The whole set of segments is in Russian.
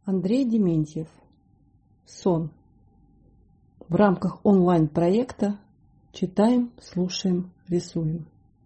Андрей Дементьев. Сон. В рамках онлайн-проекта читаем, слушаем, рисуем.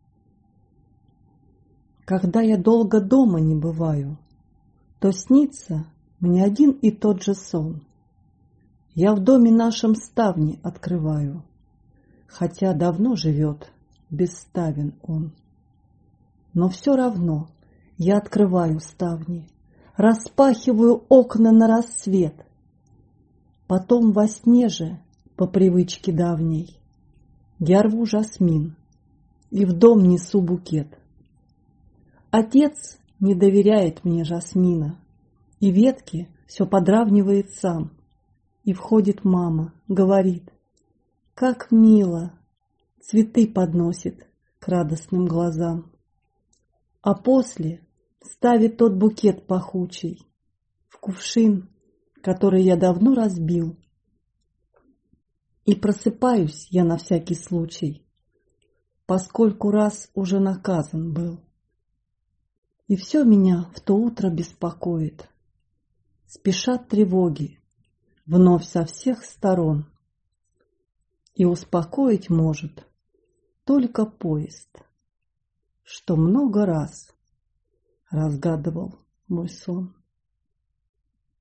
Когда я долго дома не бываю, то снится мне один и тот же сон. Я в доме нашем ставни открываю, хотя давно живет бесставен он. Но все равно я открываю ставни, распахиваю окна на рассвет. Потом во сне же, по привычке давней, я рву жасмин и в дом несу букет. Отец не доверяет мне жасмина, и ветки все подравнивает сам. И входит мама, говорит: как мило, цветы подносит к радостным глазам. А после ставит тот букет пахучий в кувшин, который я давно разбил. И просыпаюсь я на всякий случай, поскольку раз уже наказан был. И все меня в то утро беспокоит. Спешат тревоги вновь со всех сторон. И успокоить может только поезд, что много раз разгадывал мой сон.